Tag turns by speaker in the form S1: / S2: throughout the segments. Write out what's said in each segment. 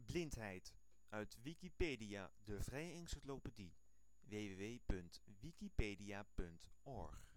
S1: Blindheid. Uit Wikipedia, de vrije encyclopedie. www.wikipedia.org.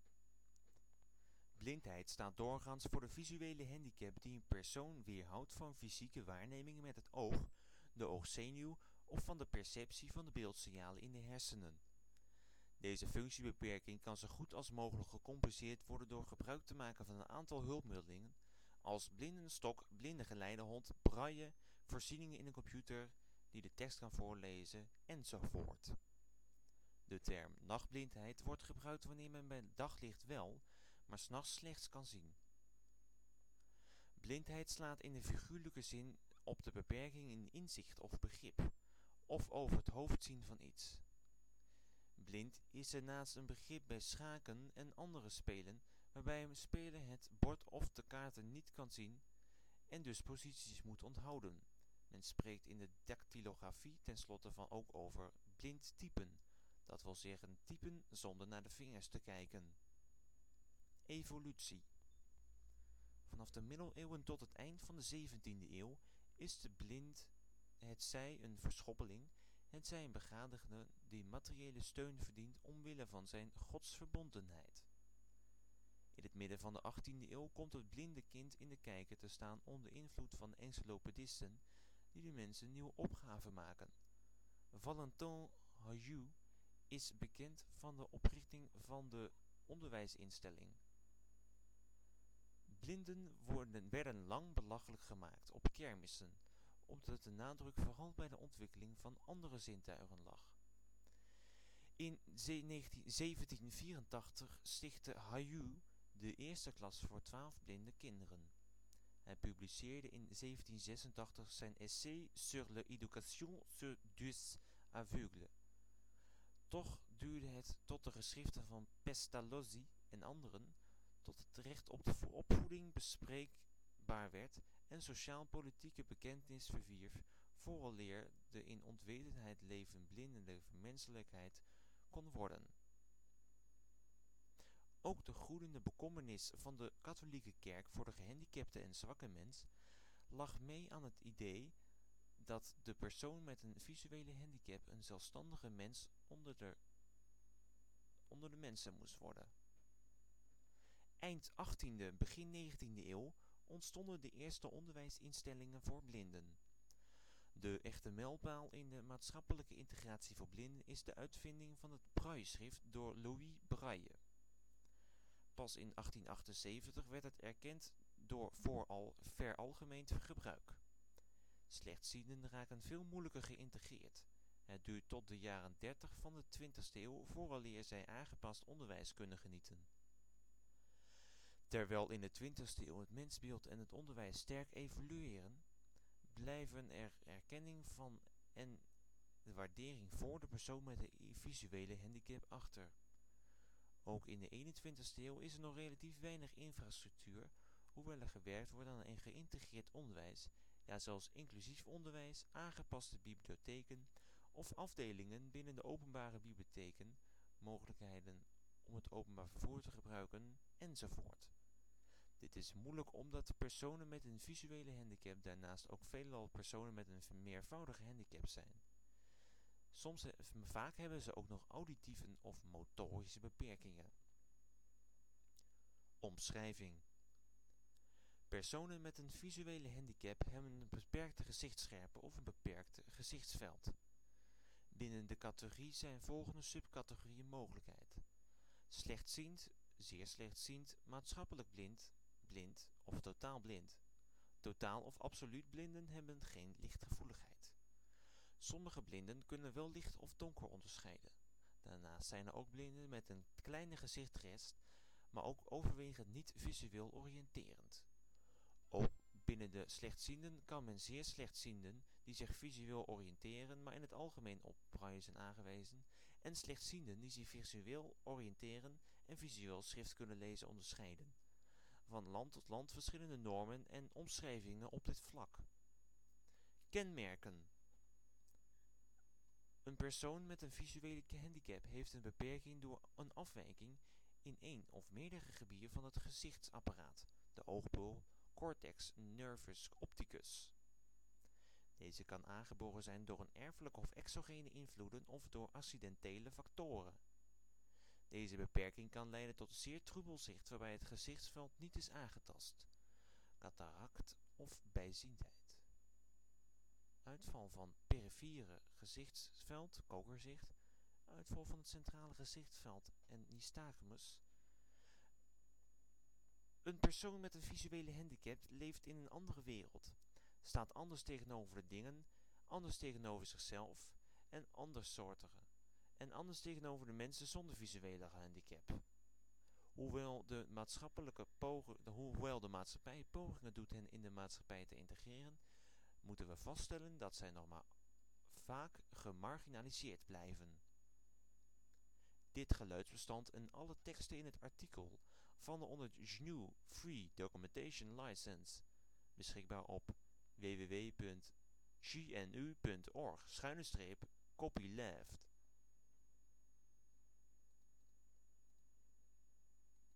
S1: Blindheid staat doorgaans voor de visuele handicap die een persoon weerhoudt van fysieke waarnemingen met het oog, de oogzenuw of van de perceptie van de beeldsignalen in de hersenen. Deze functiebeperking kan zo goed als mogelijk gecompenseerd worden door gebruik te maken van een aantal hulpmiddelen als blindenstok, blindengeleidehond, braille, voorzieningen in een computer die de tekst kan voorlezen enzovoort. De term nachtblindheid wordt gebruikt wanneer men bij daglicht wel, maar 's nachts slechts kan zien. Blindheid slaat in de figuurlijke zin op de beperking in inzicht of begrip, of over het hoofd zien van iets. Blind is daarnaast een begrip bij schaken en andere spelen, waarbij een speler het bord of de kaarten niet kan zien en dus posities moet onthouden. Men spreekt in de dactylografie tenslotte van ook over blind typen, dat wil zeggen typen zonder naar de vingers te kijken. Evolutie. Vanaf de middeleeuwen tot het eind van de 17e eeuw is de blind hetzij een verschoppeling, hetzij een begadigde die materiële steun verdient omwille van zijn godsverbondenheid. In het midden van de 18e eeuw komt het blinde kind in de kijker te staan onder invloed van encyclopedisten die de mensen nieuwe opgaven maken. Valentin Hayou is bekend van de oprichting van de onderwijsinstelling. Blinden werden lang belachelijk gemaakt op kermissen, omdat de nadruk vooral bij de ontwikkeling van andere zintuigen lag. In 1784 stichtte Hayou de eerste klas voor 12 blinde kinderen. Hij publiceerde in 1786 zijn essai sur l'éducation des aveugles. Toch duurde het tot de geschriften van Pestalozzi en anderen tot het recht op de opvoeding bespreekbaar werd en sociaal-politieke bekentenis verwierf, vooraleer de in ontwetenheid levende blinde menselijkheid kon worden. Ook de groeiende bekommernis van de katholieke kerk voor de gehandicapte en zwakke mens lag mee aan het idee dat de persoon met een visuele handicap een zelfstandige mens onder de mensen moest worden. Eind 18e, begin 19e eeuw ontstonden de eerste onderwijsinstellingen voor blinden. De echte mijlpaal in de maatschappelijke integratie voor blinden is de uitvinding van het brailleschrift door Louis Braille. Pas in 1878 werd het erkend door veralgemeend gebruik. Slechtzienden raken veel moeilijker geïntegreerd. Het duurt tot de jaren 30 van de 20e eeuw vooraleer zij aangepast onderwijs kunnen genieten. Terwijl in de 20e eeuw het mensbeeld en het onderwijs sterk evolueren, blijven er erkenning van en de waardering voor de persoon met een visuele handicap achter. Ook in de 21e eeuw is er nog relatief weinig infrastructuur, hoewel er gewerkt wordt aan een geïntegreerd onderwijs, ja zelfs inclusief onderwijs, aangepaste bibliotheken of afdelingen binnen de openbare bibliotheken, mogelijkheden om het openbaar vervoer te gebruiken, enzovoort. Dit is moeilijk omdat de personen met een visuele handicap daarnaast ook veelal personen met een meervoudige handicap zijn. Vaak hebben ze ook nog auditieve of motorische beperkingen. Omschrijving. Personen met een visuele handicap hebben een beperkte gezichtsscherpte of een beperkt gezichtsveld. Binnen de categorie zijn volgende subcategorieën mogelijkheid: slechtziend, zeer slechtziend, maatschappelijk blind, blind of totaal blind. Totaal of absoluut blinden hebben geen lichtgevoeligheid. Sommige blinden kunnen wel licht of donker onderscheiden. Daarnaast zijn er ook blinden met een kleine gezichtsrest, maar ook overwegend niet visueel oriënterend. Ook binnen de slechtzienden kan men zeer slechtzienden die zich visueel oriënteren, maar in het algemeen op braille zijn aangewezen, en slechtzienden die zich visueel oriënteren en visueel schrift kunnen lezen onderscheiden. Van land tot land verschillende normen en omschrijvingen op dit vlak. Kenmerken. Een persoon met een visuele handicap heeft een beperking door een afwijking in één of meerdere gebieden van het gezichtsapparaat, de oogbol, cortex nervus opticus. Deze kan aangeboren zijn door een erfelijke of exogene invloeden of door accidentele factoren. Deze beperking kan leiden tot zeer troebel zicht waarbij het gezichtsveld niet is aangetast, cataract of bijziendheid. Uitval van perifere gezichtsveld, kokerzicht, uitval van het centrale gezichtsveld en nystagmus. Een persoon met een visuele handicap leeft in een andere wereld, staat anders tegenover de dingen, anders tegenover zichzelf en andersoortigen, en anders tegenover de mensen zonder visuele handicap. Hoewel de maatschappij pogingen doet hen in de maatschappij te integreren, moeten we vaststellen dat zij nog maar vaak gemarginaliseerd blijven. Dit geluidsbestand en alle teksten in het artikel vallen onder de GNU Free Documentation License, beschikbaar op www.gnu.org/copyleft.